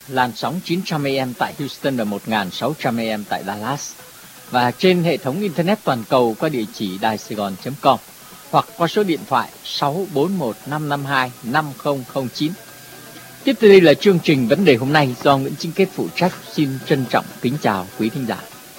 làn sóng 900 AM tại Houston và 1600 AM tại Dallas, và trên hệ thống Internet toàn cầu qua địa chỉ đài-sài-gòn.com hoặc qua số điện thoại 641-552-5009. Tiếp từ đây là chương trình Vấn đề hôm nay do Nguyễn Chính Kết phụ trách. Xin trân trọng kính chào quý thính giả.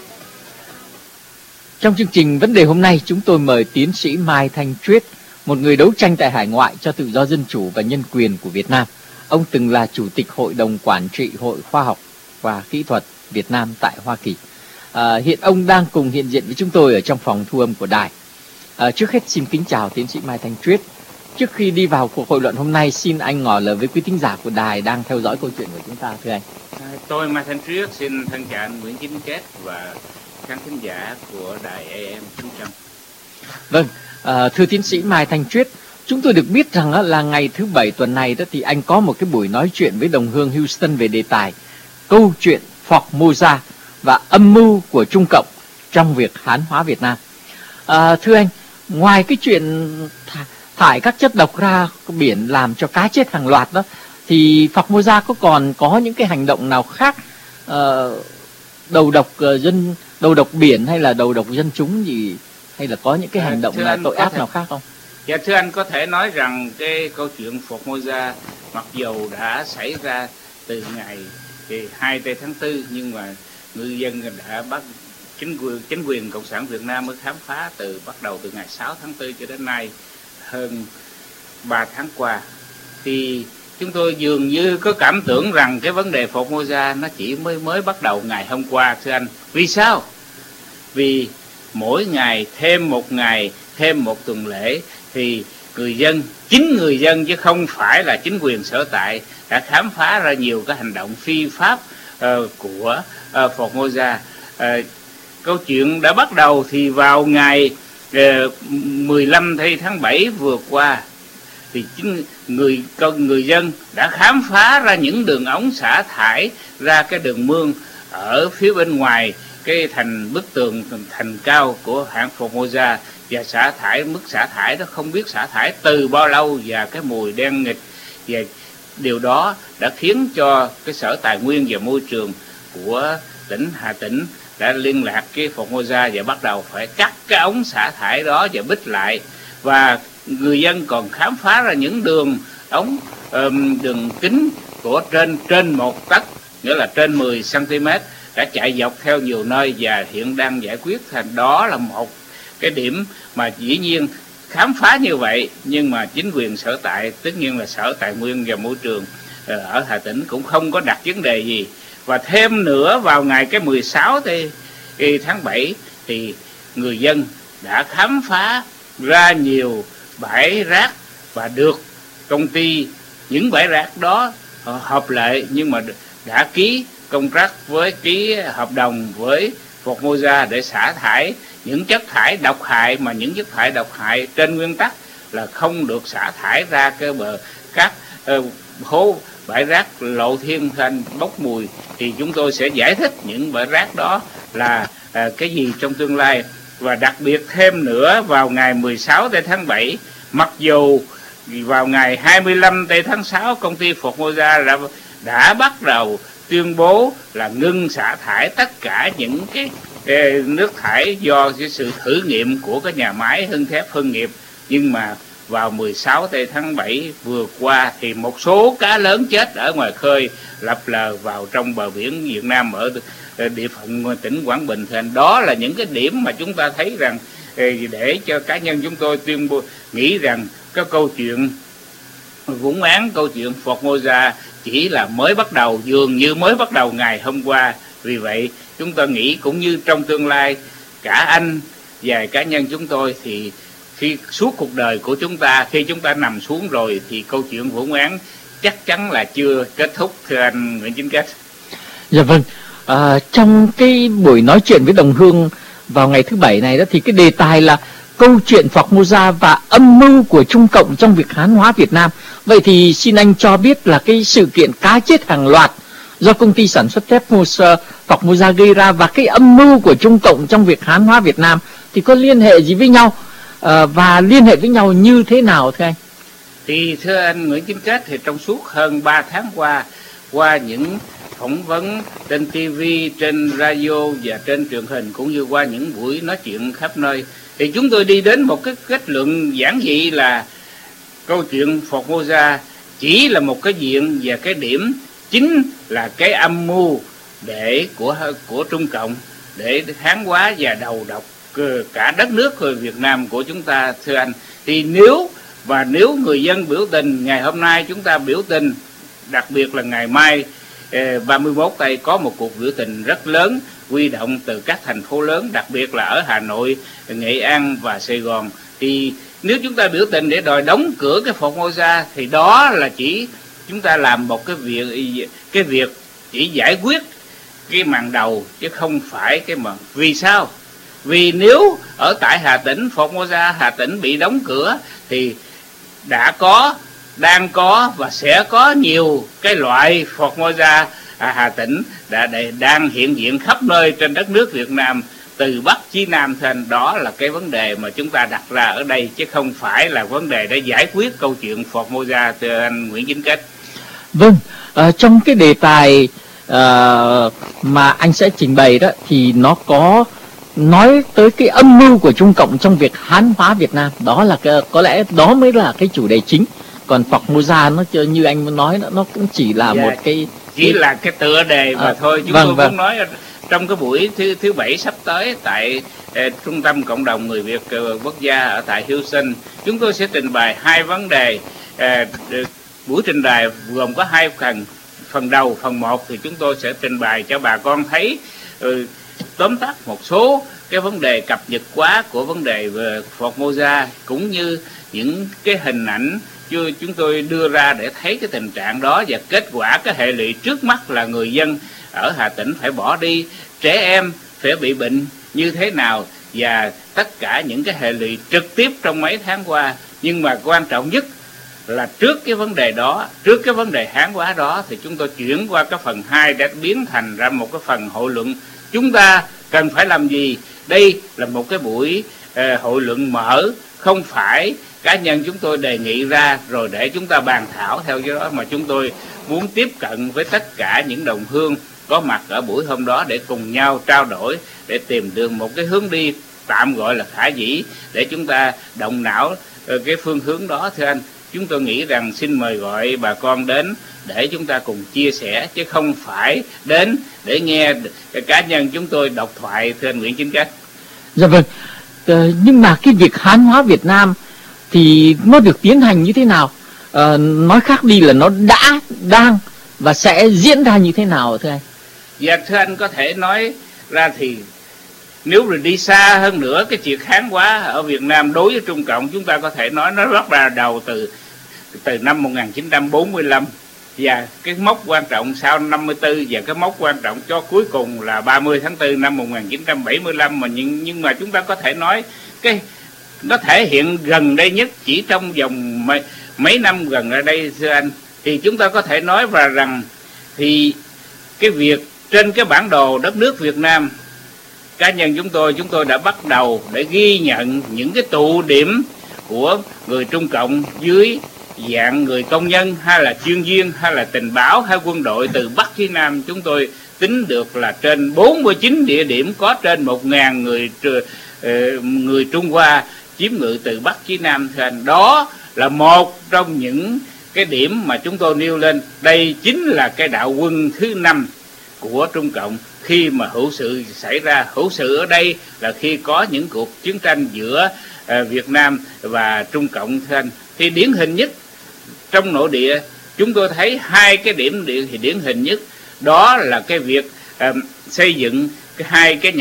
Trong chương trình Vấn đề hôm nay, chúng tôi mời tiến sĩ Mai Thanh Triết, một người đấu tranh tại hải ngoại cho tự do dân chủ và nhân quyền của Việt Nam. Ông từng là Chủ tịch Hội đồng Quản trị Hội Khoa học và Kỹ thuật Việt Nam tại Hoa Kỳ. Hiện ông đang cùng hiện diện với chúng tôi ở trong phòng thu âm của đài. Trước hết xin kính chào tiến sĩ Mai Thanh Triết. Trước khi đi vào cuộc hội luận hôm nay, xin anh ngỏ lời với quý thính giả của đài đang theo dõi câu chuyện của chúng ta, thưa anh. Tôi Mai Thanh Triết xin thân chào anh Nguyễn Chính Kết và khán thính giả của đài AM 900. Vâng, thưa tiến sĩ Mai Thanh Triết, chúng tôi được biết rằng là ngày thứ Bảy tuần này đó thì anh có một cái buổi nói chuyện với đồng hương Houston về đề tài câu chuyện Formosa và âm mưu của Trung Cộng trong việc Hán hóa Việt Nam. Thưa anh, ngoài cái chuyện thải các chất độc ra biển làm cho cá chết hàng loạt đó, thì Formosa còn có những cái hành động nào khác, đầu độc biển hay là đầu độc dân chúng gì, hay là có những cái hành động tội ác nào khác không? Dạ thưa anh, có thể nói rằng cái câu chuyện Formosa mặc dù đã xảy ra từ ngày 2 tháng 4, nhưng mà ngư dân đã bắt chính quyền Cộng sản Việt Nam mới khám phá bắt đầu từ ngày 6 tháng 4 cho đến nay, hơn 3 tháng qua. Thì chúng tôi dường như có cảm tưởng rằng cái vấn đề Formosa nó chỉ mới bắt đầu ngày hôm qua, thưa anh. Vì sao? Vì mỗi ngày, thêm một tuần lễ thì chính người dân chứ không phải là chính quyền sở tại đã khám phá ra nhiều cái hành động phi pháp của Formosa. Câu chuyện đã bắt đầu thì vào ngày 15 tháng 7 vừa qua, thì chính người dân đã khám phá ra những đường ống xả thải ra cái đường mương ở phía bên ngoài cái bức tường thành cao của hãng Formosa, và mức xả thải đó không biết xả thải từ bao lâu, và cái mùi đen nghịt, và điều đó đã khiến cho cái Sở Tài nguyên và Môi trường của tỉnh Hà Tĩnh đã liên lạc cái Formosa và bắt đầu phải cắt cái ống xả thải đó và bít lại. Và người dân còn khám phá ra những đường ống đường kính của trên 1 tấc, nghĩa là trên 10 cm, đã chạy dọc theo nhiều nơi và hiện đang giải quyết. Thành đó là một cái điểm mà dĩ nhiên khám phá như vậy, nhưng mà chính quyền sở tại, tất nhiên là Sở Tài nguyên và Môi trường ở Hà Tĩnh cũng không có đặt vấn đề gì. Và thêm nữa, vào ngày cái 16 tháng 7 thì người dân đã khám phá ra nhiều bãi rác và được công ty, những bãi rác đó hợp lệ nhưng mà đã ký hợp đồng với Formosa để xả thải những chất thải độc hại, mà những chất thải độc hại trên nguyên tắc là không được xả thải ra các hố bãi rác lộ thiên thanh bốc mùi. Thì chúng tôi sẽ giải thích những bãi rác đó là cái gì trong tương lai. Và đặc biệt thêm nữa, vào ngày 16 tháng 7, mặc dù vào ngày 25 tháng 6 công ty Formosa đã bắt đầu tuyên bố là ngưng xả thải tất cả những cái nước thải do cái sự thử nghiệm của cái nhà máy Hưng Thép Hưng Nghiệp, nhưng mà vào 16 tháng 7 vừa qua thì một số cá lớn chết ở ngoài khơi lập lờ vào trong bờ biển Việt Nam ở địa phận tỉnh Quảng Bình. Thì đó là những cái điểm mà chúng ta thấy rằng để cho cá nhân chúng tôi tuyên bố nghĩ rằng cái câu chuyện vũng án, câu chuyện Formosa chỉ là mới bắt đầu, dường như mới bắt đầu ngày hôm qua. Vì vậy chúng ta nghĩ cũng như trong tương lai, cả anh và cá nhân chúng tôi thì khi suốt cuộc đời của chúng ta, khi chúng ta nằm xuống rồi thì câu chuyện vũng án chắc chắn là chưa kết thúc, thưa anh Nguyễn Chính Kết. Dạ vâng, trong cái buổi nói chuyện với đồng hương vào ngày thứ Bảy này đó, thì cái đề tài là câu chuyện Formosa và âm mưu của Trung Cộng trong việc Hán hóa Việt Nam. Vậy thì xin anh cho biết là cái sự kiện cá chết hàng loạt do công ty sản xuất thép Formosa gây ra và cái âm mưu của Trung Cộng trong việc Hán hóa Việt Nam thì có liên hệ gì với nhau, và liên hệ với nhau như thế nào thưa anh? Thì thưa anh Nguyễn Chính Kết, thì trong suốt hơn 3 tháng qua những phỏng vấn trên TV, trên radio và trên truyền hình, cũng như qua những buổi nói chuyện khắp nơi, thì chúng tôi đi đến một cái kết luận giản dị là câu chuyện Formosa chỉ là một cái diện và cái điểm chính là cái âm mưu để của Trung Cộng để Hán hóa và đầu độc cả đất nước Việt Nam của chúng ta, thưa anh. Thì nếu người dân biểu tình ngày hôm nay, chúng ta biểu tình, đặc biệt là ngày mai 31 tây có một cuộc biểu tình rất lớn huy động từ các thành phố lớn, đặc biệt là ở Hà Nội, Nghệ An và Sài Gòn. Thì nếu chúng ta biểu tình để đòi đóng cửa cái Formosa thì đó là chỉ chúng ta làm một cái việc chỉ giải quyết cái màn đầu chứ không phải cái màn. Vì sao? Vì nếu ở tại Hà Tĩnh, Formosa Hà Tĩnh bị đóng cửa thì đã có, đang có và sẽ có nhiều cái loại Formosa Hà Tĩnh đang hiện diện khắp nơi trên đất nước Việt Nam từ Bắc chí Nam. Thành đó là cái vấn đề mà chúng ta đặt ra ở đây, chứ không phải là vấn đề để giải quyết câu chuyện Formosa, thưa anh Nguyễn Chính Cách. Vâng, trong cái đề tài mà anh sẽ trình bày đó thì nó có nói tới cái âm mưu của Trung Cộng trong việc Hán hóa Việt Nam. Đó là có lẽ đó mới là cái chủ đề chính. Còn Formosa nó như anh nói nó cũng chỉ là một cái là cái tựa đề mà thôi. Chúng tôi muốn nói trong cái buổi thứ Bảy sắp tới tại Trung tâm Cộng đồng Người Việt Quốc gia ở tại Houston, chúng tôi sẽ trình bày hai vấn đề. Buổi trình bày gồm có hai phần. Phần đầu, phần 1 thì chúng tôi sẽ trình bày cho bà con thấy tóm tắt một số cái vấn đề cập nhật quá của vấn đề về Formosa, cũng như những cái hình ảnh chúng tôi đưa ra để thấy cái tình trạng đó và kết quả cái hệ lụy trước mắt là người dân ở Hà Tĩnh phải bỏ đi, trẻ em phải bị bệnh như thế nào, và tất cả những cái hệ lụy trực tiếp trong mấy tháng qua. Nhưng mà quan trọng nhất là trước cái vấn đề đó, trước cái vấn đề Hán hóa đó, thì chúng tôi chuyển qua cái phần 2 để biến thành ra một cái phần hội luận. Chúng ta cần phải làm gì? Đây là một cái buổi hội luận mở, không phải cá nhân chúng tôi đề nghị ra rồi để chúng ta bàn thảo theo cái đó, mà chúng tôi muốn tiếp cận với tất cả những đồng hương có mặt ở buổi hôm đó để cùng nhau trao đổi, để tìm được một cái hướng đi tạm gọi là khả dĩ để chúng ta động não cái phương hướng đó, thưa anh. Chúng tôi nghĩ rằng xin mời gọi bà con đến để chúng ta cùng chia sẻ, chứ không phải đến để nghe cá nhân chúng tôi độc thoại, thưa anh Nguyễn Chính Cách. Dạ vâng, nhưng mà cái việc Hán hóa Việt Nam thì nó được tiến hành như thế nào? Nói khác đi là nó đã, đang và sẽ diễn ra như thế nào thưa anh? Dạ thưa anh, có thể nói ra thì nếu rồi đi xa hơn nữa, cái chuyện Hán hóa ở Việt Nam đối với Trung Cộng, chúng ta có thể nói nó bắt ra đầu từ năm 1945, và cái mốc quan trọng sau 54, và cái mốc quan trọng cho cuối cùng là 30 tháng 4 năm 1975. Nhưng mà chúng ta có thể nói cái nó thể hiện gần đây nhất, chỉ trong vòng mấy năm gần ở đây, thưa anh, thì chúng ta có thể nói rằng thì cái việc trên cái bản đồ đất nước Việt Nam, cá nhân chúng tôi đã bắt đầu để ghi nhận những cái tụ điểm của người Trung Cộng dưới dạng người công nhân, hay là chuyên viên, hay là tình báo, hay quân đội từ Bắc chí Nam. Chúng tôi tính được là trên 49 địa điểm có trên 1.000 người Trung Hoa chiếm ngự từ Bắc chí Nam. Đó là một trong những cái điểm mà chúng tôi nêu lên. Đây chính là cái đạo quân thứ 5 của Trung Cộng khi mà hữu sự xảy ra. Hữu sự ở đây là khi có những cuộc chiến tranh giữa Việt Nam và Trung Cộng. Thì điển hình nhất trong nội địa, chúng tôi thấy hai cái điểm thì điển hình nhất đó là cái việc xây dựng hai cái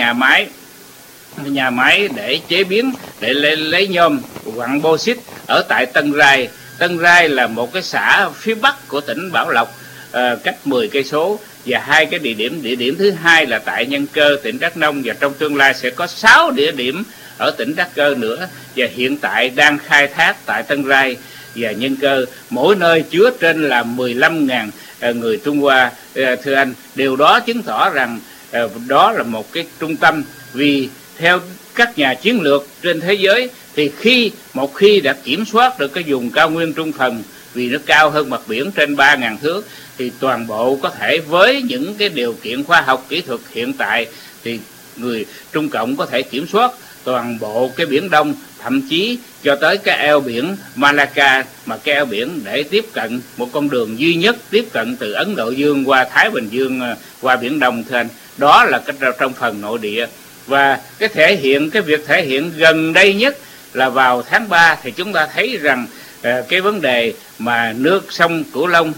nhà máy để chế biến, để lấy nhôm quặng bauxit ở tại Tân Rai. Tân Rai là một cái xã phía bắc của tỉnh Bảo Lộc, cách 10 cây số. Và hai cái địa điểm thứ hai là tại Nhân Cơ, tỉnh Đắk Nông, và trong tương lai sẽ có 6 địa điểm ở tỉnh Đắk Cơ nữa, và hiện tại đang khai thác tại Tân Rai và Nhân Cơ, mỗi nơi chứa trên là 15.000 người Trung Hoa, thưa anh. Điều đó chứng tỏ rằng đó là một cái trung tâm, vì theo các nhà chiến lược trên thế giới thì một khi đã kiểm soát được cái vùng cao nguyên Trung Phần vì nó cao hơn mặt biển trên 3.000 thước, thì toàn bộ có thể với những cái điều kiện khoa học kỹ thuật hiện tại thì người Trung Cộng có thể kiểm soát toàn bộ cái Biển Đông, thậm chí cho tới cái eo biển Malacca, mà cái eo biển để tiếp cận một con đường duy nhất tiếp cận từ Ấn Độ Dương qua Thái Bình Dương qua Biển Đông, thưa anh. Đó là cái trong phần nội địa. Và cái việc thể hiện gần đây nhất là vào tháng 3 thì chúng ta thấy rằng cái vấn đề mà nước sông Cửu Long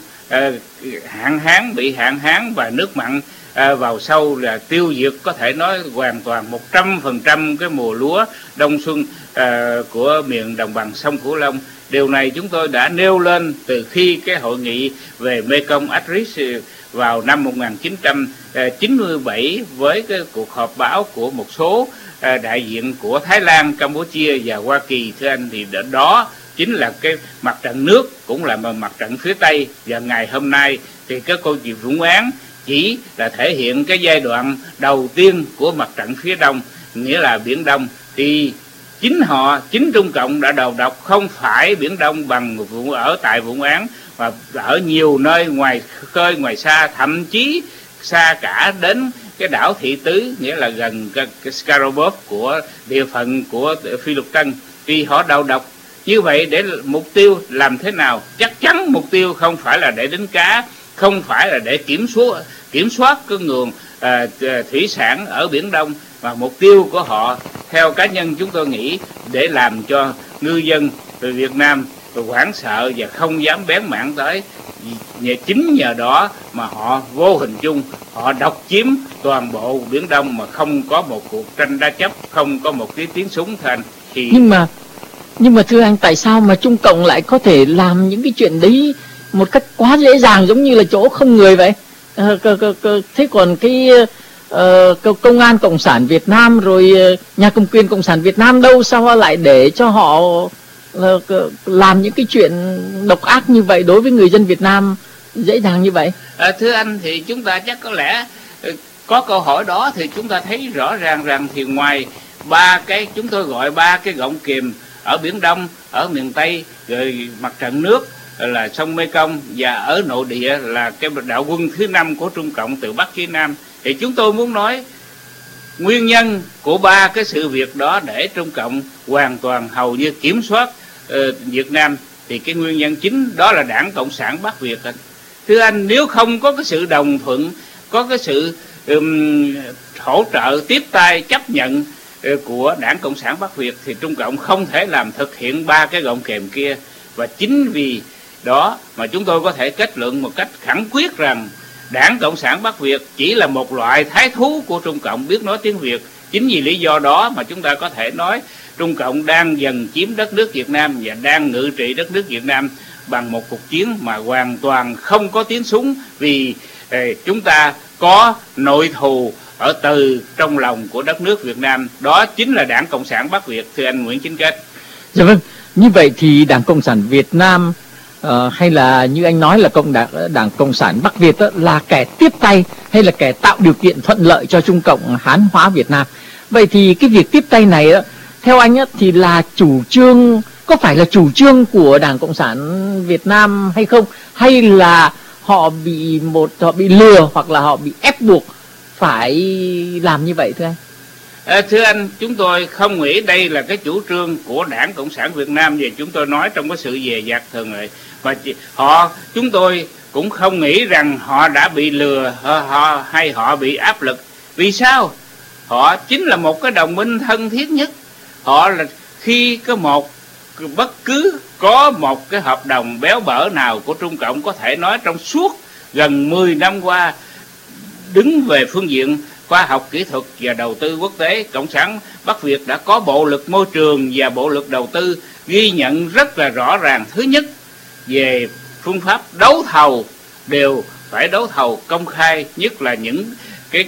bị hạn hán và nước mặn vào sâu là tiêu diệt, có thể nói hoàn toàn 100% cái mùa lúa đông xuân của miền đồng bằng sông Cửu Long. Điều này chúng tôi đã nêu lên từ khi cái hội nghị về Mekong Atris vào năm 1997 với cái cuộc họp báo của một số đại diện của Thái Lan, Campuchia và Hoa Kỳ, thưa anh, thì đó chính là cái mặt trận nước, cũng là mặt trận phía Tây. Và ngày hôm nay thì cái câu chuyện Vũng Áng chỉ là thể hiện cái giai đoạn đầu tiên của mặt trận phía Đông, nghĩa là Biển Đông. Thì chính Trung Cộng đã đầu độc không phải Biển Đông bằng ở tại Vũng Áng, mà ở nhiều nơi ngoài khơi ngoài xa, thậm chí xa cả đến cái đảo Thị Tứ, nghĩa là gần cái Scarborough của địa phận của Phi Lục Tân. Thì họ đầu độc như vậy để mục tiêu làm thế nào? Chắc chắn mục tiêu không phải là để đánh cá, không phải là để kiểm soát cái nguồn thủy sản ở Biển Đông, mà mục tiêu của họ theo cá nhân chúng tôi nghĩ để làm cho ngư dân từ Việt Nam hoảng sợ và không dám bén mảng tới. Chính nhờ đó mà họ vô hình chung họ độc chiếm toàn bộ Biển Đông mà không có một cuộc tranh đa chấp, không có một cái tiếng súng thành. Thì nhưng mà thưa anh, tại sao mà Trung Cộng lại có thể làm những cái chuyện đấy một cách quá dễ dàng, giống như là chỗ không người vậy? Thế còn cái Công an Cộng sản Việt Nam rồi nhà cầm quyền Cộng sản Việt Nam đâu, sao lại để cho họ làm những cái chuyện độc ác như vậy đối với người dân Việt Nam dễ dàng như vậy? Thưa anh, thì chúng ta chắc có lẽ có câu hỏi đó thì chúng ta thấy rõ ràng rằng thì ngoài chúng tôi gọi ba cái gọng kìm ở Biển Đông, ở miền Tây, rồi mặt trận nước là sông Mekong, và ở nội địa là cái đạo quân thứ 5 của Trung Cộng từ Bắc chí Nam, thì chúng tôi muốn nói nguyên nhân của ba cái sự việc đó để Trung Cộng hoàn toàn hầu như kiểm soát Việt Nam, thì cái nguyên nhân chính đó là Đảng Cộng sản Bắc Việt. Thưa anh, nếu không có cái sự đồng thuận, có cái sự hỗ trợ tiếp tay chấp nhận của Đảng Cộng sản Bắc Việt thì Trung Cộng không thể làm thực hiện ba cái gọng kềm kia. Và chính vì đó mà chúng tôi có thể kết luận một cách khẳng quyết rằng Đảng Cộng sản Bắc Việt chỉ là một loại thái thú của Trung Cộng biết nói tiếng Việt. Chính vì lý do đó mà chúng ta có thể nói Trung Cộng đang dần chiếm đất nước Việt Nam và đang ngự trị đất nước Việt Nam bằng một cuộc chiến mà hoàn toàn không có tiếng súng, vì chúng ta có nội thù ở từ trong lòng của đất nước Việt Nam. Đó chính là Đảng Cộng sản Bắc Việt, thưa anh Nguyễn Chính Kết. Dạ vâng, như vậy thì Đảng Cộng sản Việt Nam hay là như anh nói là Đảng Cộng sản Bắc Việt đó, là kẻ tiếp tay hay là kẻ tạo điều kiện thuận lợi cho Trung Cộng Hán hóa Việt Nam? Vậy thì cái việc tiếp tay này đó, theo anh á, thì là có phải là chủ trương của Đảng Cộng sản Việt Nam hay không, hay là họ bị lừa hoặc là họ bị ép buộc phải làm như vậy thưa anh? Thưa anh, chúng tôi không nghĩ đây là cái chủ trương của Đảng Cộng sản Việt Nam, về chúng tôi nói trong cái sự dè dặt thường lệ, và chúng tôi cũng không nghĩ rằng họ đã bị lừa hay họ bị áp lực. Vì sao? Họ chính là một cái đồng minh thân thiết nhất. Họ là khi bất cứ có một cái hợp đồng béo bở nào của Trung Cộng, có thể nói trong suốt gần 10 năm qua, đứng về phương diện khoa học kỹ thuật và đầu tư quốc tế, Cộng sản Bắc Việt đã có bộ lực môi trường và bộ lực đầu tư ghi nhận rất là rõ ràng. Thứ nhất, về phương pháp đấu thầu đều phải đấu thầu công khai, nhất là những cái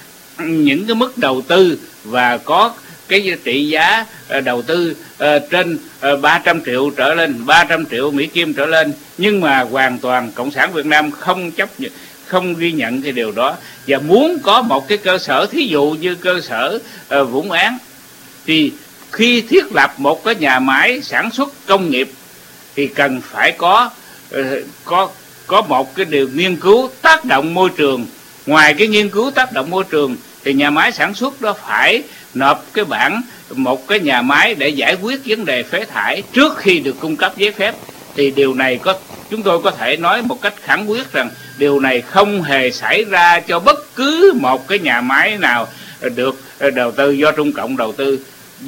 mức đầu tư và có cái trị giá đầu tư trên 300 triệu trở lên, 300 triệu Mỹ Kim trở lên. Nhưng mà hoàn toàn Cộng sản Việt Nam không ghi nhận cái điều đó, và muốn có một cái cơ sở, thí dụ như cơ sở Vũng Áng, thì khi thiết lập một cái nhà máy sản xuất công nghiệp thì cần phải có có một cái điều nghiên cứu tác động môi trường. Ngoài cái nghiên cứu tác động môi trường thì nhà máy sản xuất đó phải nộp cái bản một cái nhà máy để giải quyết vấn đề phế thải trước khi được cung cấp giấy phép. Thì điều này chúng tôi có thể nói một cách khẳng quyết rằng điều này không hề xảy ra cho bất cứ một cái nhà máy nào được đầu tư do Trung Cộng đầu tư.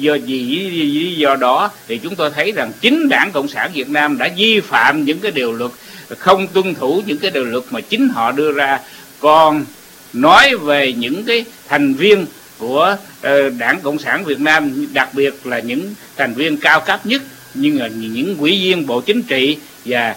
Do đó thì chúng tôi thấy rằng chính Đảng Cộng sản Việt Nam đã vi phạm những cái điều luật, không tuân thủ những cái điều luật mà chính họ đưa ra. Còn nói về những cái thành viên của Đảng Cộng sản Việt Nam, đặc biệt là những thành viên cao cấp nhất như là những ủy viên Bộ Chính trị và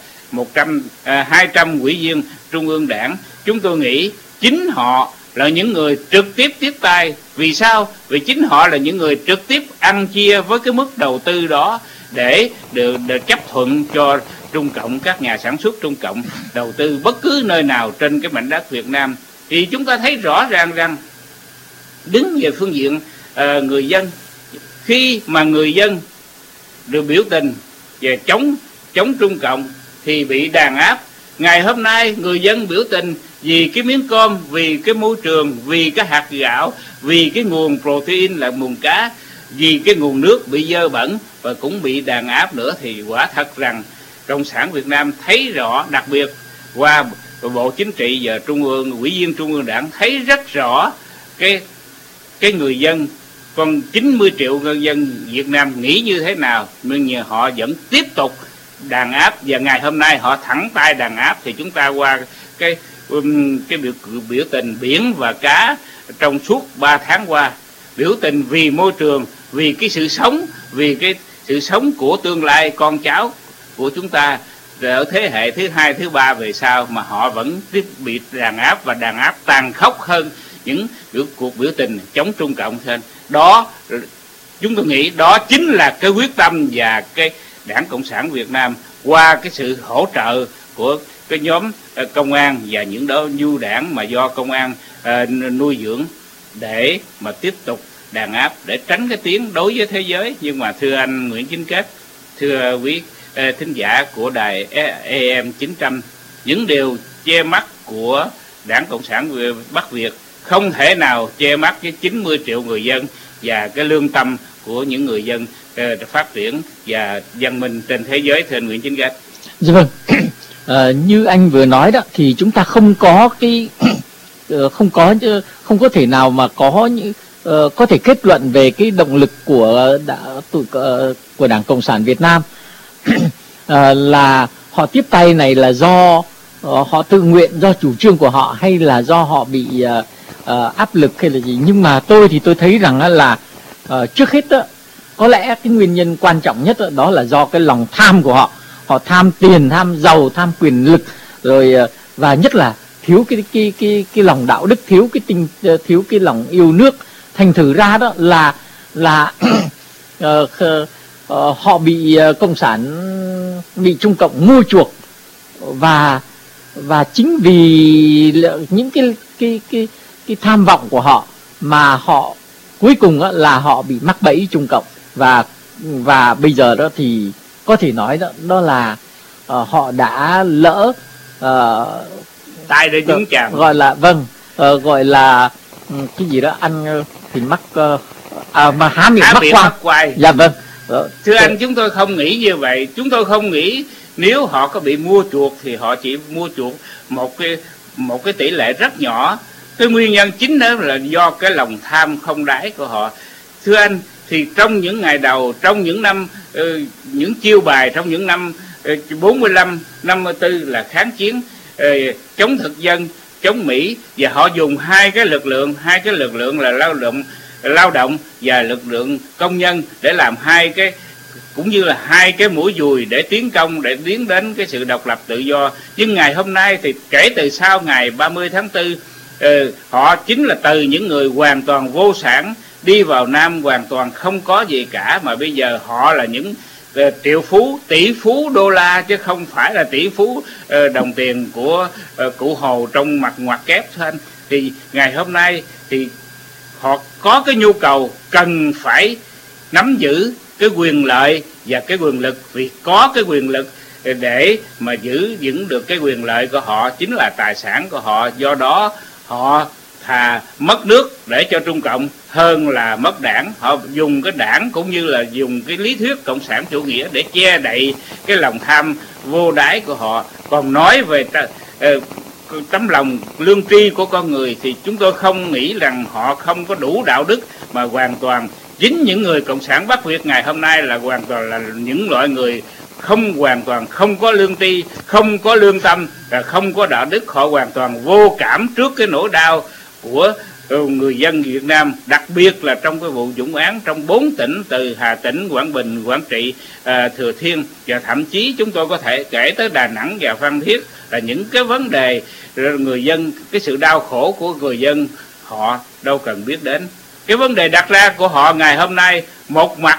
200 ủy viên Trung ương Đảng, chúng tôi nghĩ chính họ là những người trực tiếp tiếp tay. Vì sao? Vì chính họ là những người trực tiếp ăn chia với cái mức đầu tư đó để chấp thuận cho Trung Cộng, các nhà sản xuất Trung Cộng đầu tư bất cứ nơi nào trên cái mảnh đất Việt Nam. Thì chúng ta thấy rõ ràng rằng đứng về phương diện người dân, khi mà người dân được biểu tình về chống Trung Cộng thì bị đàn áp. Ngày hôm nay người dân biểu tình vì cái miếng cơm, vì cái môi trường, vì cái hạt gạo, vì cái nguồn protein là nguồn cá, vì cái nguồn nước bị dơ bẩn và cũng bị đàn áp nữa. Thì quả thật rằng Cộng sản Việt Nam thấy rõ, đặc biệt qua Bộ Chính trị và ủy viên Trung ương Đảng thấy rất rõ cái người dân, còn 90 triệu người dân Việt Nam nghĩ như thế nào, nhưng họ vẫn tiếp tục đàn áp. Và ngày hôm nay họ thẳng tay đàn áp. Thì chúng ta qua cái biểu tình biển và cá trong suốt 3 tháng qua, biểu tình vì môi trường, vì cái sự sống, vì cái sự sống của tương lai con cháu của chúng ta ở thế hệ thứ 2, thứ 3 về sau, mà họ vẫn tiếp bị đàn áp và đàn áp tàn khốc hơn những cuộc biểu tình chống Trung Cộng. Đó, chúng tôi nghĩ đó chính là cái quyết tâm và cái Đảng Cộng sản Việt Nam qua cái sự hỗ trợ của cái nhóm công an và những đó nhu đảng mà do công an nuôi dưỡng để mà tiếp tục đàn áp để tránh cái tiếng đối với thế giới. Nhưng mà thưa anh Nguyễn Chính Kết, thưa quý thính giả của đài AM 900, những điều che mắt của Đảng Cộng sản Bắc Việt không thể nào che mắt với 90 triệu người dân và cái lương tâm của những người dân phát triển và văn minh trên thế giới. Thưa anh Nguyễn Chính Kết. Dạ vâng. Như anh vừa nói đó thì chúng ta không có cái không có thể nào mà có thể kết luận về cái động lực của Đảng Cộng sản Việt Nam là họ tiếp tay này là do họ tự nguyện, do chủ trương của họ, hay là do họ bị áp lực hay là gì. Nhưng mà tôi thấy rằng là trước hết đó, có lẽ cái nguyên nhân quan trọng nhất đó là do cái lòng tham của họ. Họ tham tiền, tham giàu, tham quyền lực, rồi và nhất là thiếu cái lòng đạo đức, thiếu cái lòng yêu nước. Thành thử ra đó là họ bị bị Trung Cộng mua chuộc, và chính vì những cái tham vọng của họ mà họ cuối cùng là họ bị mắc bẫy Trung Cộng. Và bây giờ đó thì có thể nói đó là họ đã lỡ tay để nhúng chàm, gọi là cái gì đó ăn thì mắc mà há miệng mắc quay. Dạ vâng. Thưa anh, chúng tôi không nghĩ như vậy. Chúng tôi không nghĩ nếu họ có bị mua chuộc thì họ chỉ mua chuộc một cái tỷ lệ rất nhỏ. Cái nguyên nhân chính đó là do cái lòng tham không đáy của họ. Thưa anh, thì trong những ngày đầu, trong những năm những chiêu bài trong những năm 45, 54 là kháng chiến chống thực dân, chống Mỹ, và họ dùng hai cái lực lượng là lao động và lực lượng công nhân để làm cũng như là hai cái mũi dùi để tiến công, để tiến đến cái sự độc lập tự do. Nhưng ngày hôm nay thì kể từ sau ngày 30 tháng 4, họ chính là từ những người hoàn toàn vô sản đi vào Nam hoàn toàn không có gì cả, mà bây giờ họ là những triệu phú, tỷ phú đô la, chứ không phải là tỷ phú đồng tiền của cụ Hồ trong mặt ngoặc kép thôi anh. Thì ngày hôm nay thì họ có cái nhu cầu cần phải nắm giữ cái quyền lợi và cái quyền lực, vì có cái quyền lực để mà giữ vững được cái quyền lợi của họ, chính là tài sản của họ. Do đó họ thà mất nước để cho Trung Cộng hơn là mất đảng. Họ dùng cái đảng cũng như là dùng cái lý thuyết cộng sản chủ nghĩa để che đậy cái lòng tham vô đáy của họ. Còn nói về tấm lòng lương tri của con người thì chúng tôi không nghĩ rằng họ không có đủ đạo đức, mà hoàn toàn chính những người cộng sản Bắc Việt ngày hôm nay là hoàn toàn là những loại người hoàn toàn không có lương tri, không có lương tâm và không có đạo đức. Họ hoàn toàn vô cảm trước cái nỗi đau của người dân Việt Nam, đặc biệt là trong cái vụ vụ án trong 4 tỉnh từ Hà Tĩnh, Quảng Bình, Quảng Trị, Thừa Thiên, và thậm chí chúng tôi có thể kể tới Đà Nẵng và Phan Thiết, là những cái vấn đề người dân, cái sự đau khổ của người dân họ đâu cần biết đến. Cái vấn đề đặt ra của họ ngày hôm nay, một mặt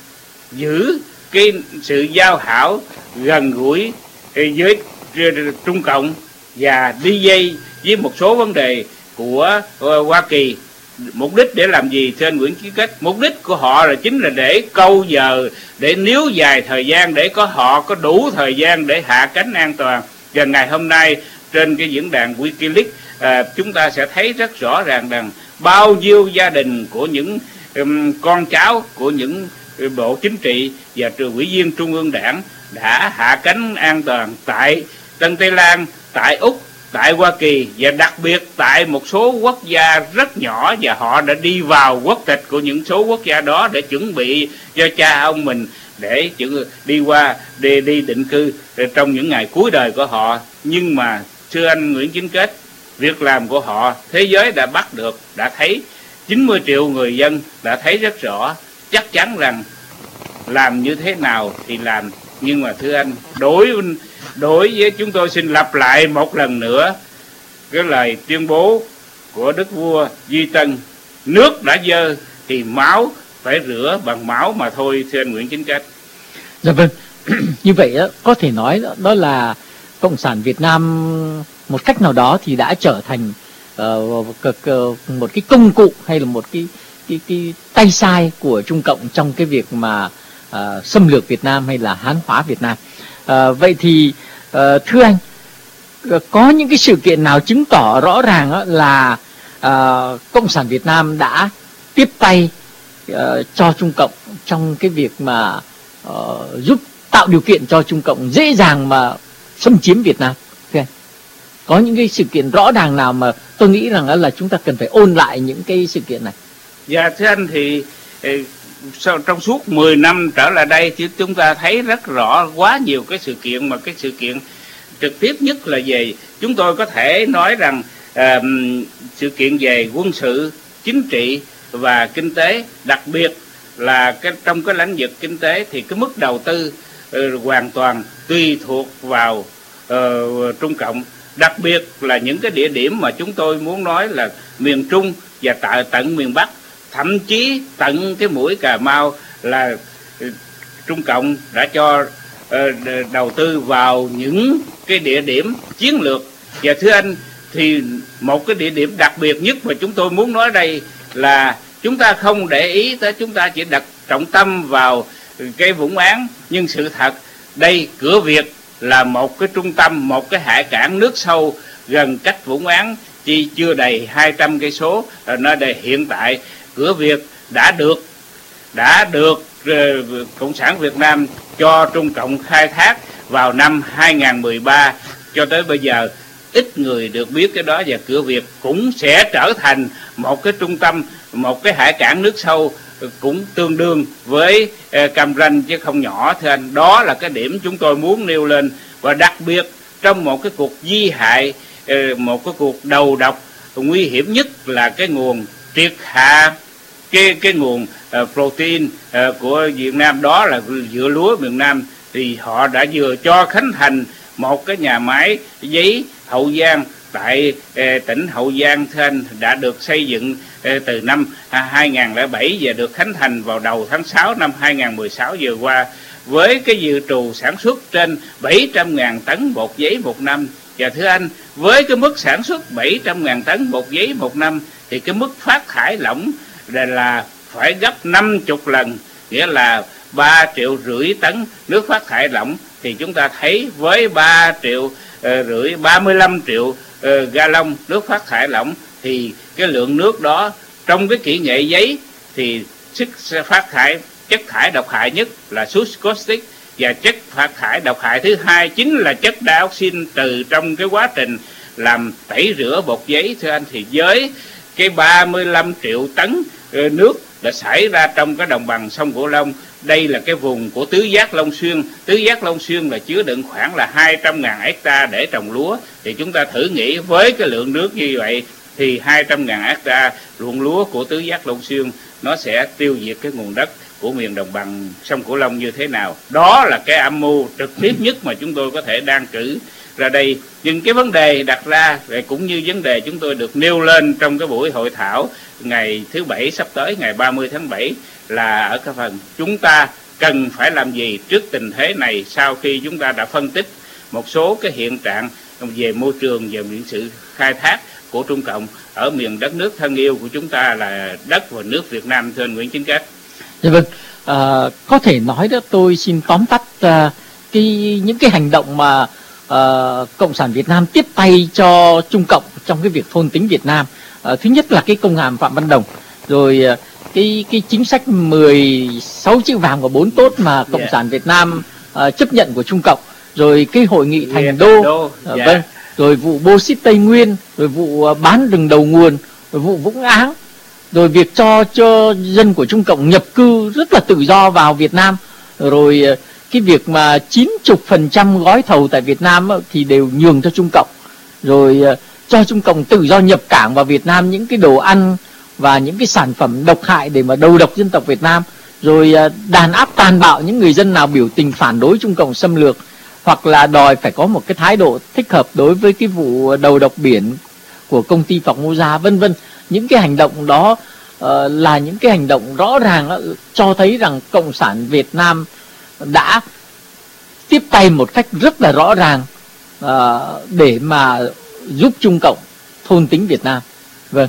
giữ cái sự giao hảo gần gũi với Trung Cộng và đi dây với một số vấn đề của Hoa Kỳ. Mục đích để làm gì thưa anh Nguyễn Chí Kết? Mục đích của họ là chính là để câu giờ, để níu dài thời gian, để họ có đủ thời gian để hạ cánh an toàn. Và ngày hôm nay trên cái diễn đàn Wikileaks, chúng ta sẽ thấy rất rõ ràng rằng bao nhiêu gia đình của những con cháu của những bộ chính trị và ủy viên Trung ương Đảng đã hạ cánh an toàn tại Tân Tây Lan, tại Úc, tại Hoa Kỳ, và đặc biệt tại một số quốc gia rất nhỏ, và họ đã đi vào quốc tịch của những số quốc gia đó để chuẩn bị cho cha ông mình để đi qua đi định cư trong những ngày cuối đời của họ. Nhưng mà thưa anh Nguyễn Chính Kết, việc làm của họ thế giới đã bắt được, đã thấy 90 triệu người dân đã thấy rất rõ. Chắc chắn rằng làm như thế nào thì làm. Nhưng mà thưa anh, đối với chúng tôi xin lặp lại một lần nữa cái lời tuyên bố của Đức vua Duy Tân: nước đã dơ thì máu phải rửa bằng máu mà thôi, thưa anh Nguyễn Chính Cách. Dạ vâng. Như vậy đó, có thể nói đó là Cộng sản Việt Nam một cách nào đó thì đã trở thành một cái công cụ hay là một cái tay sai của Trung Cộng trong cái việc mà xâm lược Việt Nam hay là Hán hóa Việt Nam. Vậy thì thưa anh, có những cái sự kiện nào chứng tỏ rõ ràng là Cộng sản Việt Nam đã tiếp tay cho Trung Cộng trong cái việc mà giúp tạo điều kiện cho Trung Cộng dễ dàng mà xâm chiếm Việt Nam? Thưa anh, có những cái sự kiện rõ ràng nào mà tôi nghĩ rằng là chúng ta cần phải ôn lại những cái sự kiện này? Dạ thưa anh, thì trong suốt 10 năm trở lại đây thì chúng ta thấy rất rõ quá nhiều cái sự kiện, mà cái sự kiện trực tiếp nhất là về, chúng tôi có thể nói rằng sự kiện về quân sự, chính trị và kinh tế. Đặc biệt là trong cái lĩnh vực kinh tế thì cái mức đầu tư hoàn toàn tùy thuộc vào Trung Cộng. Đặc biệt là những cái địa điểm mà chúng tôi muốn nói là miền Trung và tại tận miền Bắc, thậm chí tận cái mũi Cà Mau là Trung Cộng đã cho đầu tư vào những cái địa điểm chiến lược. Và thưa anh, thì một cái địa điểm đặc biệt nhất mà chúng tôi muốn nói đây là chúng ta không để ý tới, chúng ta chỉ đặt trọng tâm vào cái Vũng Áng, nhưng sự thật đây Cửa Việt là một cái trung tâm, một cái hải cảng nước sâu gần cách Vũng Áng chỉ chưa đầy 200 cây số. Nơi đây hiện tại Cửa Việt đã được Cộng sản Việt Nam cho Trung Cộng khai thác vào năm 2013 cho tới bây giờ. Ít người được biết cái đó, và Cửa Việt cũng sẽ trở thành một cái trung tâm, một cái hải cảng nước sâu cũng tương đương với Cam Ranh chứ không nhỏ, thưa anh. Đó là cái điểm chúng tôi muốn nêu lên. Và đặc biệt trong một cái cuộc di hại, một cái cuộc đầu độc nguy hiểm nhất là cái nguồn triệt hạ cái nguồn protein của Việt Nam, đó là dưa lúa miền Nam, thì họ đã vừa cho khánh thành một cái nhà máy giấy Hậu Giang tại tỉnh Hậu Giang, thưa anh, đã được xây dựng từ năm 2007 và được khánh thành vào đầu tháng 6 năm 2016 vừa qua, với cái dự trù sản xuất trên 700.000 tấn bột giấy một năm. Và thưa anh, với cái mức sản xuất 700.000 tấn bột giấy một năm thì cái mức phát thải lỏng là phải gấp 50 lần, nghĩa là 3,5 triệu tấn nước phát thải lỏng. thì chúng ta thấy với 3 triệu rưỡi 35 triệu gallon nước phát thải lỏng, thì cái lượng nước đó trong cái kỹ nghệ giấy thì sức phát thải chất thải độc hại nhất là soot caustic, và chất phát thải độc hại thứ hai chính là chất dioxin từ trong cái quá trình làm tẩy rửa bột giấy. Thưa anh, thì với cái 35 triệu tấn nước đã xảy ra trong cái đồng bằng sông Cửu Long, đây là cái vùng của tứ giác Long Xuyên. Tứ giác Long Xuyên là chứa đựng khoảng là 200.000 hecta để trồng lúa, thì chúng ta thử nghĩ với cái lượng nước như vậy thì 200.000 hecta ruộng lúa của tứ giác Long Xuyên nó sẽ tiêu diệt cái nguồn đất của miền đồng bằng sông Cửu Long như thế nào. Đó là cái âm mưu trực tiếp nhất mà chúng tôi có thể đang cử ra đây. Nhưng cái vấn đề đặt ra cũng như vấn đề chúng tôi được nêu lên trong cái buổi hội thảo ngày thứ Bảy sắp tới, ngày 30 tháng 7, là ở cái phần chúng ta cần phải làm gì trước tình thế này, sau khi chúng ta đã phân tích một số cái hiện trạng về môi trường, về những sự khai thác của Trung Cộng ở miền đất nước thân yêu của chúng ta là đất và nước Việt Nam. Thưa anh Nguyễn Chính Cách. Dạ vâng, có thể nói đó, tôi xin tóm tắt những cái hành động mà Cộng sản Việt Nam tiếp tay cho Trung Cộng trong cái việc thôn tính Việt Nam. Thứ nhất là cái công hàm Phạm Văn Đồng, rồi cái chính sách 16 chữ vàng và 4 tốt mà Cộng sản Việt Nam chấp nhận của Trung Cộng, rồi cái hội nghị Thành Đô, vâng, rồi vụ bô xít Tây Nguyên, rồi vụ bán rừng đầu nguồn, rồi vụ Vũng Áng, rồi việc cho dân của Trung Cộng nhập cư rất là tự do vào Việt Nam, rồi cái việc mà 90% gói thầu tại Việt Nam thì đều nhường cho Trung Cộng, rồi cho Trung Cộng tự do nhập cảng vào Việt Nam những cái đồ ăn và những cái sản phẩm độc hại để mà đầu độc dân tộc Việt Nam, rồi đàn áp tàn bạo những người dân nào biểu tình phản đối Trung Cộng xâm lược, hoặc là đòi phải có một cái thái độ thích hợp đối với cái vụ đầu độc biển của công ty Formosa, vân vân. Những cái hành động đó là những cái hành động rõ ràng cho thấy rằng Cộng sản Việt Nam đã tiếp tay một cách rất là rõ ràng để mà giúp Trung Cộng thôn tính Việt Nam. Vâng.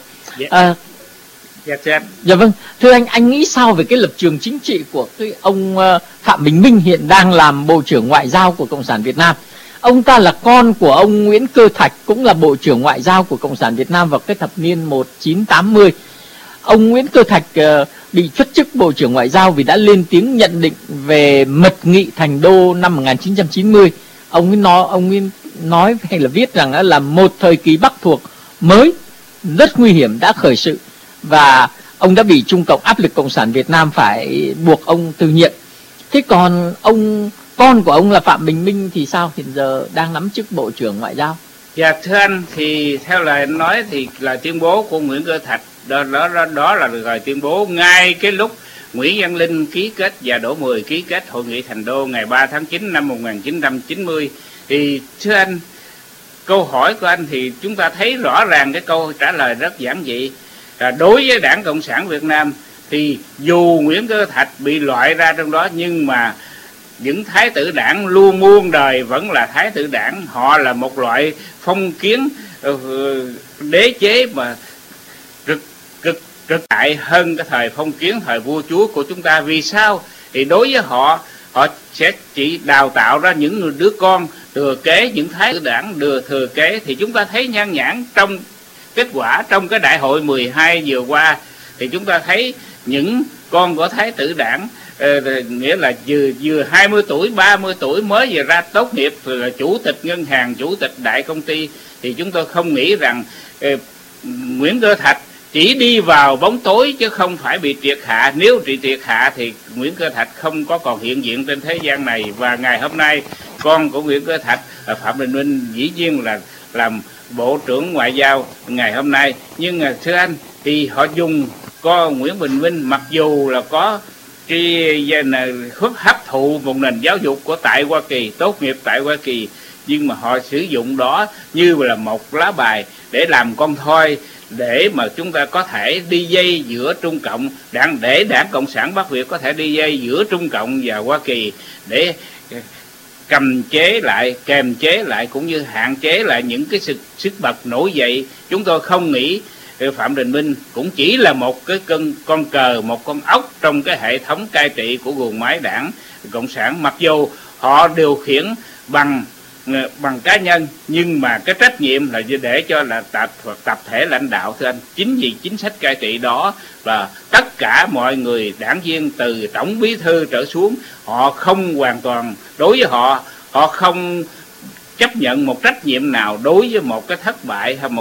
Dạ vâng, thưa anh nghĩ sao về cái lập trường chính trị của cái ông Phạm Bình Minh hiện đang làm Bộ trưởng Ngoại giao của Cộng sản Việt Nam? Ông ta là con của ông Nguyễn Cơ Thạch, cũng là Bộ trưởng Ngoại giao của Cộng sản Việt Nam vào cái thập niên 1980. Ông Nguyễn Cơ Thạch bị truất chức Bộ trưởng Ngoại giao vì đã lên tiếng nhận định về mật nghị Thành Đô năm 1990. Ông ấy nói hay là viết rằng là một thời kỳ Bắc thuộc mới rất nguy hiểm đã khởi sự, và ông đã bị Trung Cộng áp lực Cộng sản Việt Nam phải buộc ông từ nhiệm. Thế còn con của ông là Phạm Bình Minh thì sao, hiện giờ đang nắm chức Bộ trưởng Ngoại giao? Dạ thưa anh, thì theo lời anh nói thì là tuyên bố của Nguyễn Cơ Thạch, đó là lời tuyên bố ngay cái lúc Nguyễn Văn Linh ký kết và Đỗ Mười ký kết hội nghị Thành Đô ngày 3 tháng 9 năm 1990. Thì thưa anh, câu hỏi của anh thì chúng ta thấy rõ ràng cái câu trả lời rất giản dị. Đối với Đảng Cộng sản Việt Nam thì dù Nguyễn Cơ Thạch bị loại ra trong đó, nhưng mà những thái tử đảng luôn muôn đời vẫn là thái tử đảng. Họ là một loại phong kiến đế chế mà cực đại hơn cái thời phong kiến, thời vua chúa của chúng ta. Vì sao? Thì đối với họ sẽ chỉ đào tạo ra những đứa con thừa kế, những thái tử đảng thừa kế. Thì chúng ta thấy nhan nhản trong kết quả trong cái đại hội 12 vừa qua, thì chúng ta thấy những con của thái tử đảng, nghĩa là vừa 20 tuổi, 30 tuổi mới vừa ra tốt nghiệp, rồi là chủ tịch ngân hàng, chủ tịch đại công ty. Thì chúng tôi không nghĩ rằng Nguyễn Cơ Thạch chỉ đi vào bóng tối chứ không phải bị triệt hạ. Nếu bị triệt hạ thì Nguyễn Cơ Thạch không có còn hiện diện trên thế gian này. Và ngày hôm nay con của Nguyễn Cơ Thạch, Phạm Bình Minh, dĩ nhiên là làm Bộ trưởng Ngoại giao ngày hôm nay. Nhưng thưa anh, thì họ dùng con Nguyễn Bình Minh, mặc dù là có hấp thụ một nền giáo dục của tại Hoa Kỳ, tốt nghiệp tại Hoa Kỳ, nhưng mà họ sử dụng đó như là một lá bài để làm con thoi, để mà chúng ta có thể đi dây giữa Trung Cộng, để Đảng Cộng sản Bắc Việt có thể đi dây giữa Trung Cộng và Hoa Kỳ, để kềm chế lại cũng như hạn chế lại những cái sức bật nổi dậy. Chúng tôi không nghĩ Phạm Bình Minh cũng chỉ là một cái con cờ, một con ốc trong cái hệ thống cai trị của guồng máy Đảng Cộng sản. Mặc dù họ điều khiển bằng cá nhân, nhưng mà cái trách nhiệm là để cho là tập thể lãnh đạo, thưa anh. Chính vì chính sách cai trị đó là tất cả mọi người đảng viên từ tổng bí thư trở xuống, họ không hoàn toàn đối với họ không chấp nhận một trách nhiệm nào đối với một cái thất bại hay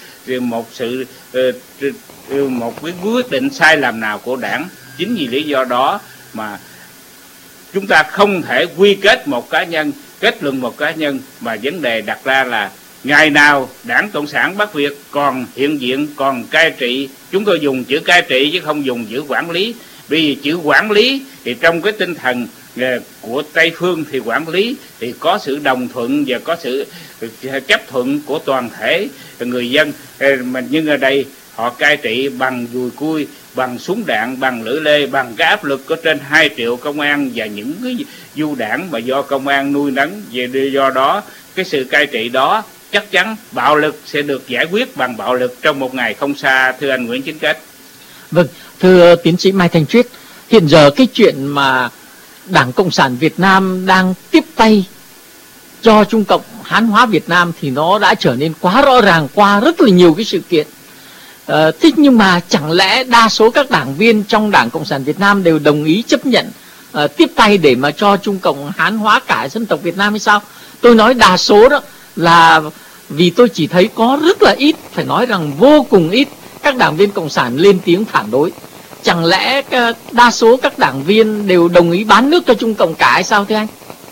một cái quyết định sai lầm nào của đảng. Chính vì lý do đó mà chúng ta không thể quy kết một cá nhân, kết luận một cá nhân, mà vấn đề đặt ra là ngày nào Đảng Cộng sản Bắc Việt còn hiện diện, còn cai trị. Chúng tôi dùng chữ cai trị chứ không dùng chữ quản lý, vì chữ quản lý thì trong cái tinh thần của Tây phương thì quản lý thì có sự đồng thuận và có sự chấp thuận của toàn thể người dân, nhưng ở đây họ cai trị bằng dùi cui, bằng súng đạn, bằng lưỡi lê, bằng cái áp lực có trên 2 triệu công an và những cái du đảng mà do công an nuôi nấng. Do đó cái sự cai trị đó chắc chắn bạo lực sẽ được giải quyết bằng bạo lực trong một ngày không xa, thưa anh Nguyễn Chính Kết. Vâng, thưa tiến sĩ Mai Thanh Triết, hiện giờ cái chuyện mà Đảng Cộng sản Việt Nam đang tiếp tay cho Trung Cộng Hán hóa Việt Nam thì nó đã trở nên quá rõ ràng qua rất là nhiều cái sự kiện. Thế nhưng mà chẳng lẽ đa số các đảng viên trong Đảng Cộng sản Việt Nam đều đồng ý chấp nhận tiếp tay để mà cho Trung Cộng Hán hóa cả dân tộc Việt Nam hay sao? Tôi nói đa số đó là vì tôi chỉ thấy có rất là ít, phải nói rằng vô cùng ít các đảng viên Cộng sản lên tiếng phản đối. Chẳng lẽ đa số các đảng viên đều đồng ý bán nước cho Trung Cộng cả hay sao thưa anh?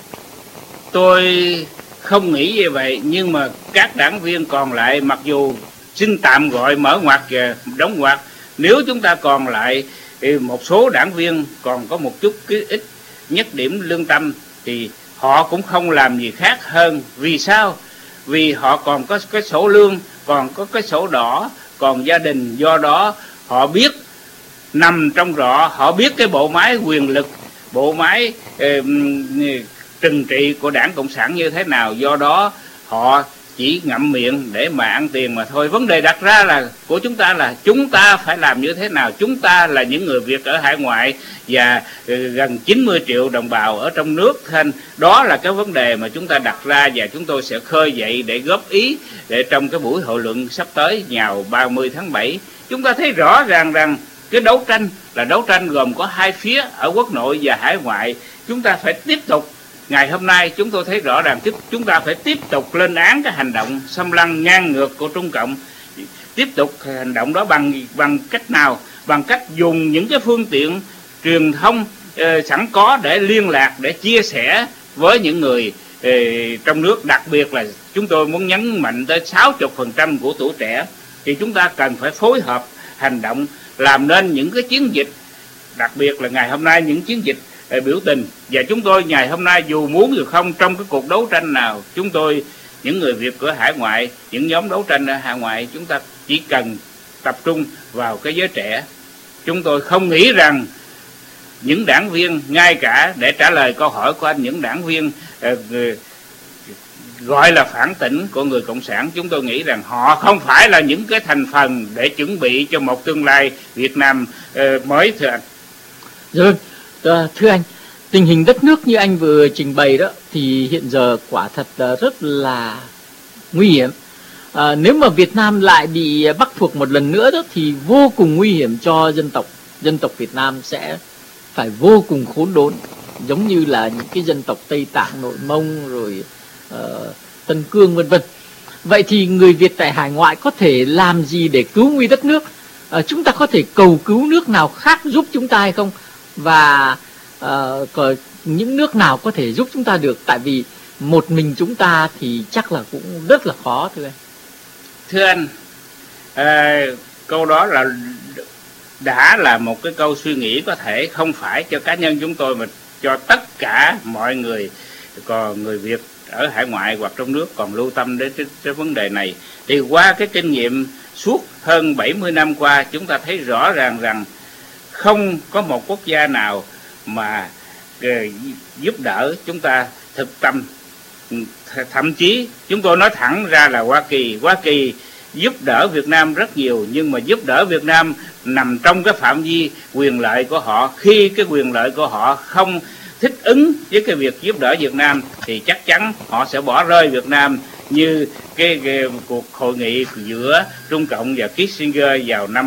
Tôi không nghĩ như vậy, nhưng mà các đảng viên còn lại, mặc dù xin tạm gọi mở ngoặt và đóng ngoặt, nếu chúng ta còn lại một số đảng viên còn có một chút cái ít nhất điểm lương tâm thì họ cũng không làm gì khác hơn. Vì sao? Vì họ còn có cái sổ lương, còn có cái sổ đỏ, còn gia đình. Do đó họ biết nằm trong rõ, họ biết cái bộ máy quyền lực, bộ máy trừng trị của Đảng Cộng sản như thế nào. Do đó họ chỉ ngậm miệng để mà ăn tiền mà thôi. Vấn đề đặt ra là của chúng ta là chúng ta phải làm như thế nào. Chúng ta là những người Việt ở hải ngoại và gần 90 triệu đồng bào ở trong nước. Thành đó là cái vấn đề mà chúng ta đặt ra, và chúng tôi sẽ khơi dậy để góp ý để trong cái buổi hội luận sắp tới vào 30 tháng 7. Chúng ta thấy rõ ràng rằng cái đấu tranh là đấu tranh gồm có hai phía ở quốc nội và hải ngoại. Chúng ta phải tiếp tục. Ngày hôm nay chúng tôi thấy rõ ràng chúng ta phải tiếp tục lên án cái hành động xâm lăng ngang ngược của Trung Cộng. Tiếp tục hành động đó bằng cách nào? Bằng cách dùng những cái phương tiện truyền thông sẵn có để liên lạc, để chia sẻ với những người trong nước. Đặc biệt là chúng tôi muốn nhấn mạnh tới 60% của tuổi trẻ, thì chúng ta cần phải phối hợp hành động, làm nên những cái chiến dịch, đặc biệt là ngày hôm nay những chiến dịch biểu tình. Và chúng tôi ngày hôm nay dù muốn dù không, trong cái cuộc đấu tranh nào, chúng tôi, những người Việt ở hải ngoại, những nhóm đấu tranh ở hải ngoại, chúng ta chỉ cần tập trung vào cái giới trẻ. Chúng tôi không nghĩ rằng những đảng viên, ngay cả để trả lời câu hỏi của anh, những đảng viên gọi là phản tỉnh của người Cộng sản, chúng tôi nghĩ rằng họ không phải là những cái thành phần để chuẩn bị cho một tương lai Việt Nam mới, thưa anh. Rồi, thưa anh, tình hình đất nước như anh vừa trình bày đó thì hiện giờ quả thật rất là nguy hiểm. Nếu mà Việt Nam lại bị bắc thuộc một lần nữa đó thì vô cùng nguy hiểm cho dân tộc. Dân tộc Việt Nam sẽ phải vô cùng khốn đốn, giống như là những cái dân tộc Tây Tạng, Nội Mông, rồi Tân Cương vân vân. Vậy thì người Việt tại hải ngoại có thể làm gì để cứu nguy đất nước? Chúng ta có thể cầu cứu nước nào khác giúp chúng ta hay không? Và những nước nào có thể giúp chúng ta được? Tại vì một mình chúng ta thì chắc là cũng rất là khó, thưa anh. Thưa anh, câu đó đã là một cái câu suy nghĩ có thể không phải cho cá nhân chúng tôi mà cho tất cả mọi người, còn người Việt ở hải ngoại hoặc trong nước còn lưu tâm đến cái vấn đề này. Thì qua cái kinh nghiệm suốt hơn 70 năm qua, chúng ta thấy rõ ràng rằng không có một quốc gia nào mà giúp đỡ chúng ta thực tâm. Thậm chí chúng tôi nói thẳng ra là Hoa Kỳ giúp đỡ Việt Nam rất nhiều, nhưng mà giúp đỡ Việt Nam nằm trong cái phạm vi quyền lợi của họ. Khi cái quyền lợi của họ không thích ứng với cái việc giúp đỡ Việt Nam thì chắc chắn họ sẽ bỏ rơi Việt Nam như cái cuộc hội nghị giữa Trung Cộng và Kissinger vào năm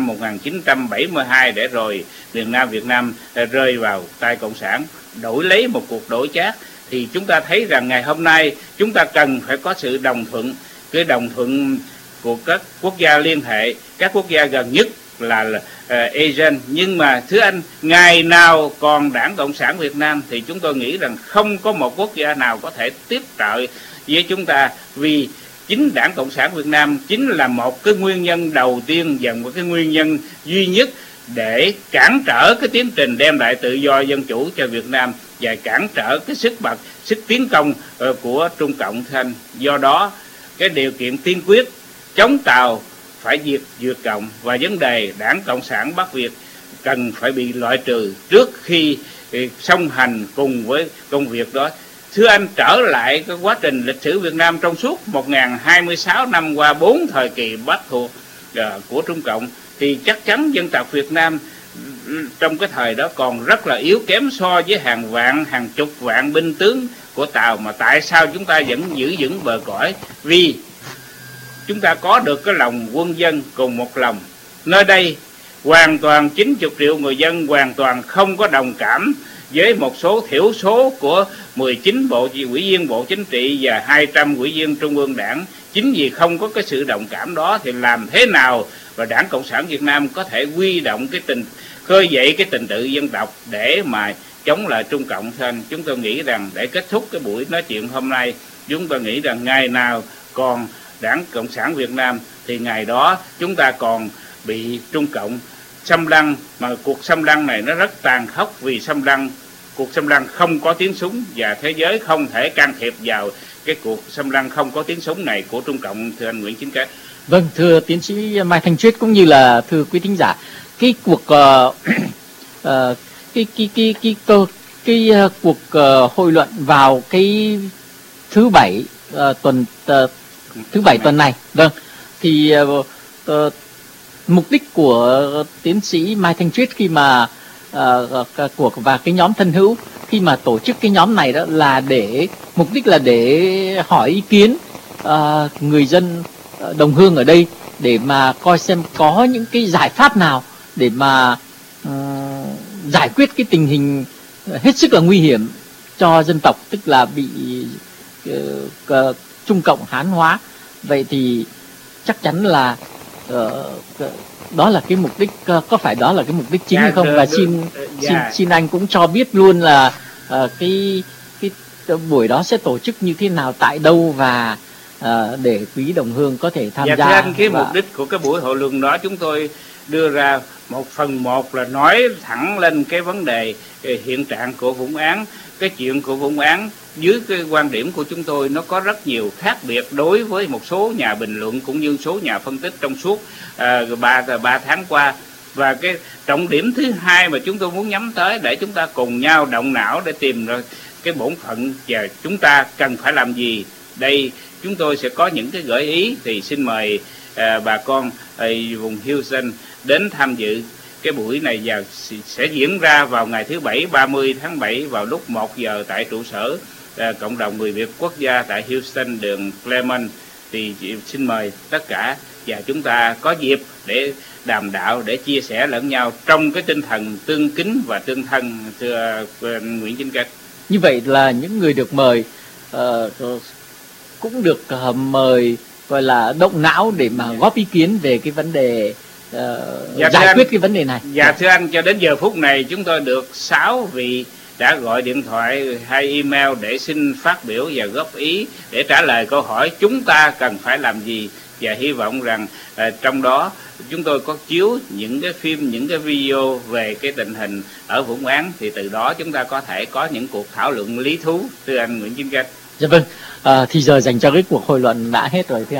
1972 để rồi miền Nam Việt Nam rơi vào tay Cộng sản, đổi lấy một cuộc đổi chác. Thì chúng ta thấy rằng ngày hôm nay chúng ta cần phải có sự đồng thuận, cái đồng thuận của các quốc gia liên hệ, các quốc gia gần nhất là ASEAN. Nhưng mà thưa anh, ngày nào còn Đảng Cộng sản Việt Nam thì chúng tôi nghĩ rằng không có một quốc gia nào có thể tiếp trợ với chúng ta, vì chính Đảng Cộng sản Việt Nam chính là một cái nguyên nhân đầu tiên và một cái nguyên nhân duy nhất để cản trở cái tiến trình đem lại tự do dân chủ cho Việt Nam và cản trở cái sức tiến công của Trung Cộng thanh. Do đó cái điều kiện tiên quyết chống Tàu phải diệt Cộng, và vấn đề Đảng Cộng sản Bắc Việt cần phải bị loại trừ trước khi song hành cùng với công việc đó. Thưa anh, trở lại cái quá trình lịch sử Việt Nam trong suốt 1026 năm qua 4 thời kỳ Bắc thuộc của Trung Cộng thì chắc chắn dân tộc Việt Nam trong cái thời đó còn rất là yếu kém so với hàng chục vạn binh tướng của Tàu. Mà tại sao chúng ta vẫn giữ vững bờ cõi? Vì chúng ta có được cái lòng quân dân cùng một lòng. Nơi đây hoàn toàn 90 triệu người dân hoàn toàn không có đồng cảm với một số thiểu số của 19 ủy viên Bộ Chính trị và 200 ủy viên Trung ương Đảng. Chính vì không có cái sự đồng cảm đó thì làm thế nào và Đảng Cộng sản Việt Nam có thể huy động khơi dậy cái tình tự dân tộc để mà chống lại Trung Cộng? Nên chúng tôi nghĩ rằng để kết thúc cái buổi nói chuyện hôm nay, chúng tôi nghĩ rằng ngày nào còn Đảng Cộng sản Việt Nam thì ngày đó chúng ta còn bị Trung Cộng xâm lăng, mà cuộc xâm lăng này nó rất tàn khốc, vì cuộc xâm lăng không có tiếng súng và thế giới không thể can thiệp vào cái cuộc xâm lăng không có tiếng súng này của Trung Cộng. Thưa anh Nguyễn Chính Kết. Vâng, thưa tiến sĩ Mai Thanh Triết cũng như là thưa quý thính giả, cái cuộc cuộc hội luận vào cái thứ bảy tuần này, vâng, thì mục đích của tiến sĩ Mai Thanh Triết khi mà và cái nhóm thân hữu khi mà tổ chức cái nhóm này đó là mục đích là để hỏi ý kiến người dân đồng hương ở đây, để mà coi xem có những cái giải pháp nào để mà giải quyết cái tình hình hết sức là nguy hiểm cho dân tộc, tức là bị Trung Cộng Hán hóa. Vậy thì chắc chắn là đó là cái mục đích, có phải đó là cái mục đích chính hay không? Và xin anh cũng cho biết luôn là cái buổi đó sẽ tổ chức như thế nào, tại đâu, và để quý đồng hương có thể tham gia. Thưa anh, cái mục đích của cái buổi hội luận đó chúng tôi đưa ra một là nói thẳng lên cái vấn đề hiện trạng của Vũng Áng. Cái chuyện của Vũng Áng dưới cái quan điểm của chúng tôi nó có rất nhiều khác biệt đối với một số nhà bình luận cũng như số nhà phân tích trong suốt 3 tháng qua. Và cái trọng điểm thứ hai mà chúng tôi muốn nhắm tới để chúng ta cùng nhau động não để tìm ra cái bổn phận và chúng ta cần phải làm gì. Đây chúng tôi sẽ có những cái gợi ý, thì xin mời bà con vùng Houston đến tham dự cái buổi này, và sẽ diễn ra vào ngày thứ Bảy 30 tháng 7 vào lúc 1 giờ tại trụ sở cộng đồng người Việt quốc gia tại Houston, đường Clement. Thì xin mời tất cả và chúng ta có dịp để đàm đạo, để chia sẻ lẫn nhau trong cái tinh thần tương kính và tương thân. Thưa Nguyễn Chính Cách, như vậy là những người được mời cũng được mời gọi là động não để mà góp ý kiến về cái vấn đề giải quyết cái vấn đề này. Dạ thưa anh, cho đến giờ phút này chúng tôi được 6 vị đã gọi điện thoại hay email để xin phát biểu và góp ý để trả lời câu hỏi chúng ta cần phải làm gì. Và hy vọng rằng trong đó chúng tôi có chiếu những cái phim, những cái video về cái tình hình ở Vũng Áng, thì từ đó chúng ta có thể có những cuộc thảo luận lý thú. Thưa anh Nguyễn Chính Cách. Dạ vâng, thì giờ dành cho cái cuộc hội luận đã hết rồi thưa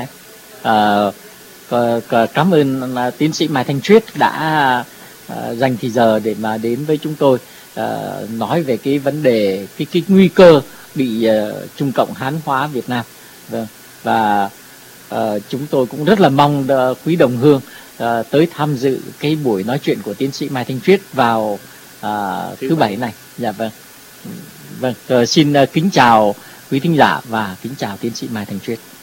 anh. Cảm ơn tiến sĩ Mai Thanh Triết đã dành thì giờ để mà đến với chúng tôi nói về cái vấn đề cái nguy cơ bị Trung Cộng Hán hóa Việt Nam. Vâng, và chúng tôi cũng rất là mong quý đồng hương tới tham dự cái buổi nói chuyện của tiến sĩ Mai Thanh Triết vào thứ Bảy này. Dạ vâng. Vâng, xin kính chào quý thính giả và kính chào tiến sĩ Mai Thành Triết.